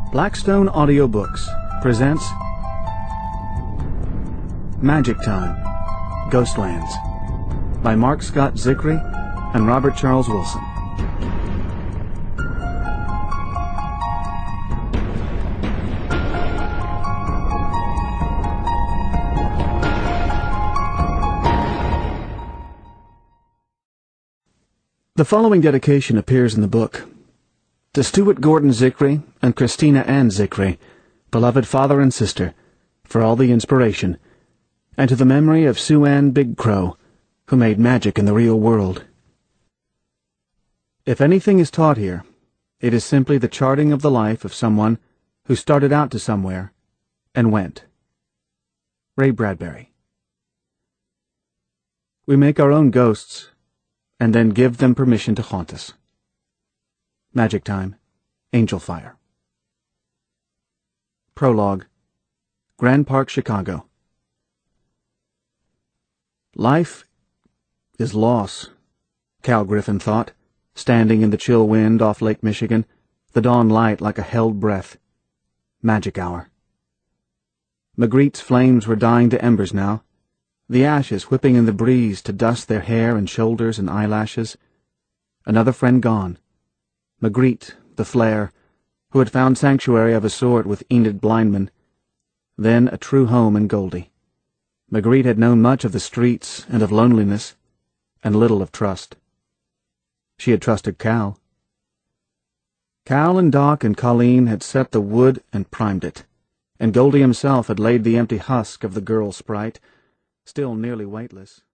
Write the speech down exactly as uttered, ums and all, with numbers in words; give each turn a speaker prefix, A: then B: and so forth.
A: Blackstone Audiobooks presents Magic Time, Ghostlands by Mark Scott Zicree and Robert Charles Wilson. The following dedication appears in the book. To Stuart Gordon Zicree and Christina Ann Zicree, beloved father and sister, for all the inspiration, and to the memory of Sue Ann Big Crow, who made magic in the real world. If anything is taught here, it is simply the charting of the life of someone who started out to somewhere and went. Ray Bradbury. We make our own ghosts, and then give them permission to haunt us. Magic Time, Angel Fire. Prologue. Grand Park, Chicago. Life is loss, Cal Griffin thought, standing in the chill wind off Lake Michigan, the dawn light like a held breath. Magic hour. Magritte's flames were dying to embers now, the ashes whipping in the breeze to dust their hair and shoulders and eyelashes. Another friend gone. Magritte, the flare, who had found sanctuary of a sort with Enid Blindman, then a true home in Goldie. Magritte had known much of the streets and of loneliness, and little of trust. She had trusted Cal. Cal and Doc and Colleen had set the wood and primed it, and Goldie himself had laid the empty husk of the girl sprite, still nearly weightless.